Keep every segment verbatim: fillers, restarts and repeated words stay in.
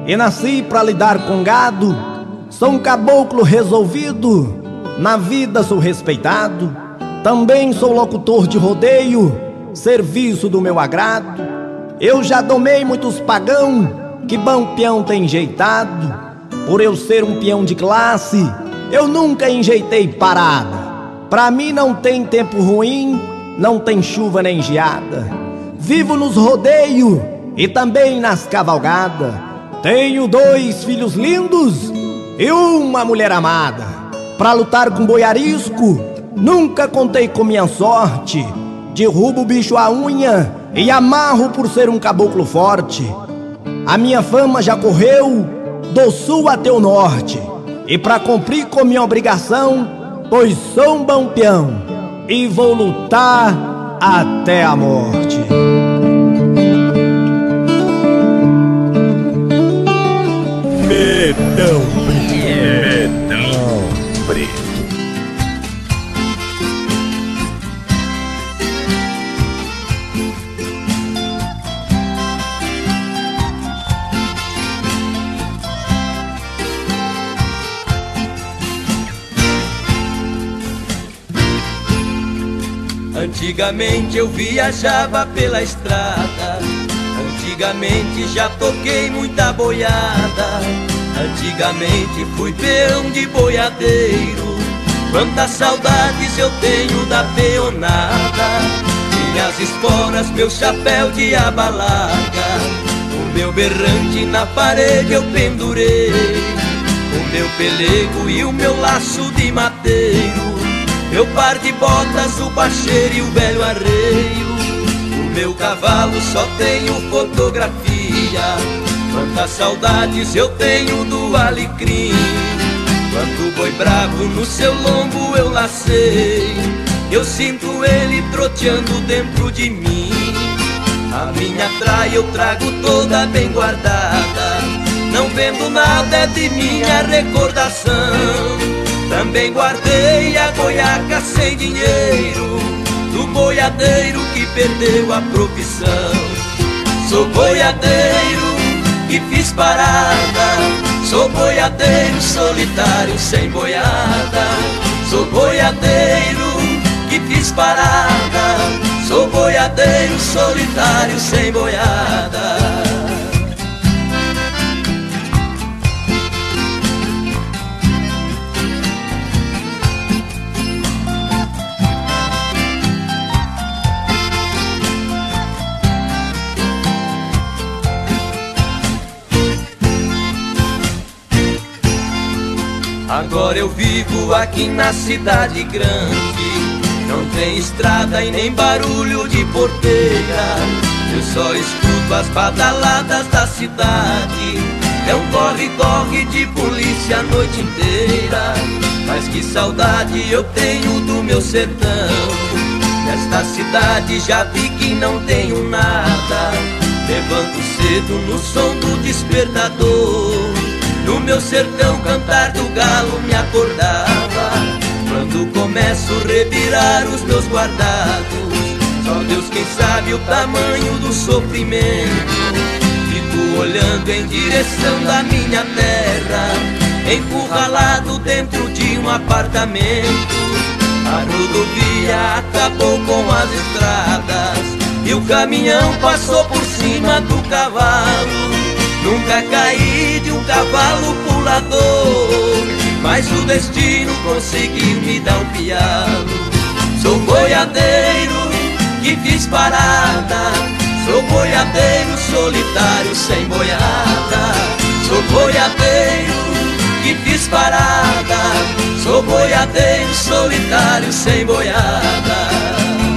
e nasci pra lidar com gado. Sou um caboclo resolvido, na vida sou respeitado. Também sou locutor de rodeio, serviço do meu agrado. Eu já domei muitos pagão, que bom peão tem enjeitado. Por eu ser um peão de classe, eu nunca enjeitei parada. Pra mim não tem tempo ruim, não tem chuva nem geada. Vivo nos rodeios e também nas cavalgadas. Tenho dois filhos lindos e uma mulher amada. Pra lutar com boiarisco, nunca contei com minha sorte. Derrubo o bicho à unha e amarro por ser um caboclo forte. A minha fama já correu do sul até o norte. E pra cumprir com minha obrigação, pois sou um bom peão e vou lutar até a morte. Medão Medão Preto. Antigamente eu viajava pela estrada, antigamente já toquei muita boiada, antigamente fui peão de boiadeiro. Quantas saudades eu tenho da peonada, minhas esporas, meu chapéu de aba larga, o meu berrante na parede eu pendurei, o meu pelego e o meu laço de mateiro, meu par de botas, o bacheiro e o velho arreio. O meu cavalo só tenho fotografia. Quantas saudades eu tenho do alecrim. Quanto boi bravo no seu lombo eu lacei, eu sinto ele troteando dentro de mim. A minha traia eu trago toda bem guardada, não vendo nada, é de minha recordação. Também guardei a boiaca sem dinheiro, do boiadeiro que perdeu a profissão. Sou boiadeiro que fiz parada, sou boiadeiro solitário sem boiada. Sou boiadeiro que fiz parada, sou boiadeiro solitário sem boiada. Agora eu vivo aqui na cidade grande, não tem estrada e nem barulho de porteira. Eu só escuto as badaladas da cidade, é um corre-corre de polícia a noite inteira. Mas que saudade eu tenho do meu sertão, nesta cidade já vi que não tenho nada. Levanto cedo no som do despertador, no meu sertão cantar do galo me acordava. Quando começo a revirar os meus guardados, só Deus quem sabe o tamanho do sofrimento. Fico olhando em direção da minha terra, encurralado dentro de um apartamento. A rodovia acabou com as estradas e o caminhão passou por cima do cavalo. Nunca caí de um cavalo pulador, mas o destino conseguiu me dar um pialo. Sou boiadeiro que fiz parada, sou boiadeiro solitário sem boiada. Sou boiadeiro que fiz parada, sou boiadeiro solitário sem boiada.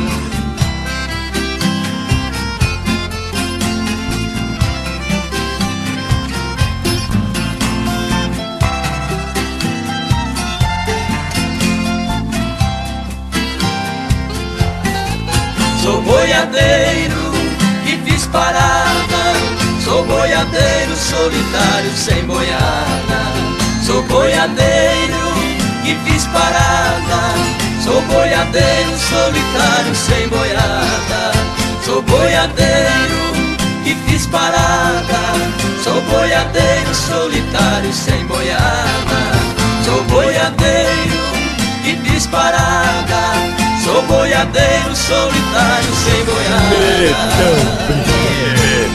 Sou boiadeiro que fiz parada, sou boiadeiro solitário sem boiada. Sou boiadeiro que fiz parada, sou boiadeiro solitário sem boiada. Sou boiadeiro que fiz parada. Sou boiadeiro solitário sem boiada. Sou boiadeiro que fiz parada. Sou boiadeiro solitário sem boiada.